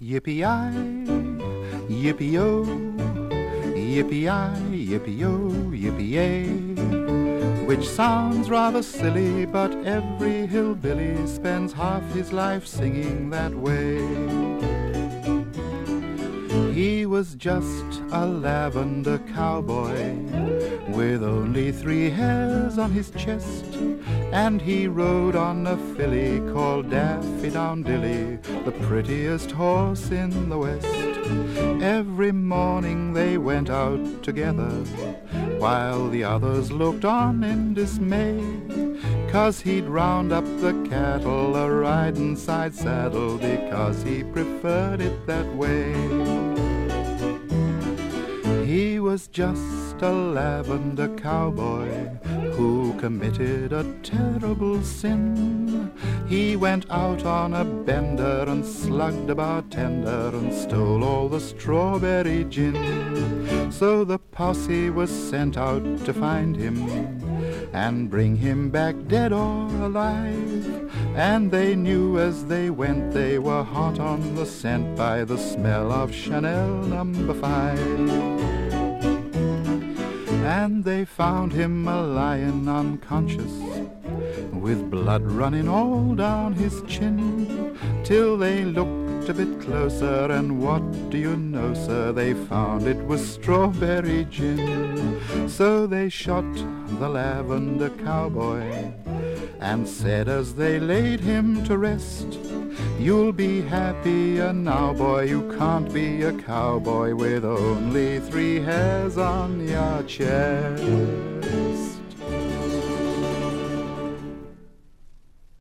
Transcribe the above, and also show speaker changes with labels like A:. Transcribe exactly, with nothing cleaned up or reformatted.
A: Yippee-yi, yippee-yo, yippee-yi, yippee-yo, yippee-yay. Which sounds rather silly, but every hillbilly spends half his life singing that way. He was just a lavender cowboy with only three hairs on his chest, and he rode on a filly called Daffy-down-dilly, the prettiest horse in the West. Every morning they went out together, while the others looked on in dismay, 'cause he'd round up the cattle a-ridin' side saddle, because he preferred it that way. He was just a lavender cowboy who committed a terrible sin. He went out on a bender and slugged a bartender and stole all the strawberry gin. So the posse was sent out to find him and bring him back dead or alive. And they knew as they went they were hot on the scent by the smell of Chanel number five. And they found him a-lying unconscious, with blood running all down his chin, till they looked a bit closer, and what do you know, sir, they found it was strawberry gin. So they shot the lavender cowboy and said as they laid him to rest, "You'll be happier now, boy, you can't be a cowboy with only three hairs on your chest."